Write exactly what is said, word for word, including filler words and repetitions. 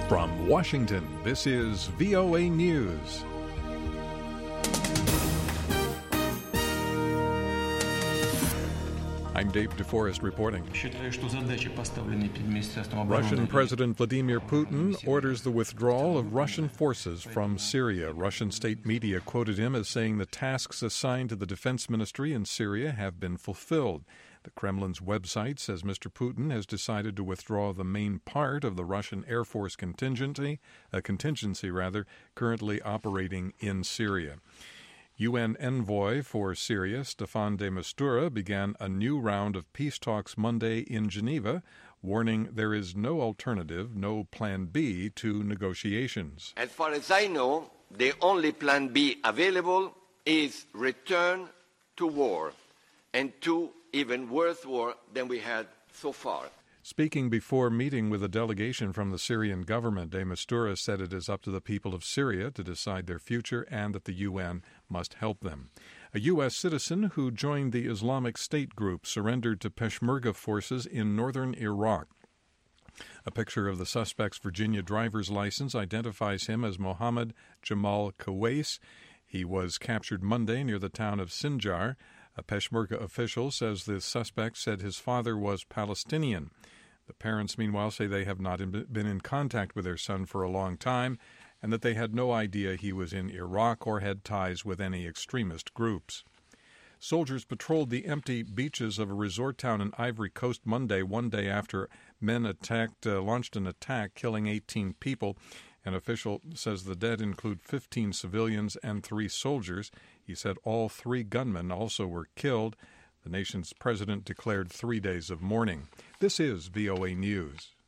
From Washington, this is V O A News. I'm Dave DeForest reporting. Russian President Vladimir Putin orders the withdrawal of Russian forces from Syria. Russian state media quoted him as saying the tasks assigned to the defense ministry in Syria have been fulfilled. The Kremlin's website says Mister Putin has decided to withdraw the main part of the Russian Air Force contingency, a contingency rather, currently operating in Syria. U N envoy for Syria, Staffan de Mistura, began a new round of peace talks Monday in Geneva, warning there is no alternative, no plan B to negotiations. As far as I know, the only plan B available is return to war, and to even worse war than we had so far. Speaking before meeting with a delegation from the Syrian government, de Mistura said it is up to the people of Syria to decide their future and that the U N must help them. A U S citizen who joined the Islamic State group surrendered to Peshmerga forces in northern Iraq. A picture of the suspect's Virginia driver's license identifies him as Mohammed Jamal Kawais. He was captured Monday near the town of Sinjar. A Peshmerga official says the suspect said his father was Palestinian. The parents, meanwhile, say they have not been in contact with their son for a long time and that they had no idea he was in Iraq or had ties with any extremist groups. Soldiers patrolled the empty beaches of a resort town in Ivory Coast Monday, one day after men attacked, uh, launched an attack, killing eighteen people. An official says the dead include fifteen civilians and three soldiers. He said all three gunmen also were killed. The nation's president declared three days of mourning. This is V O A News.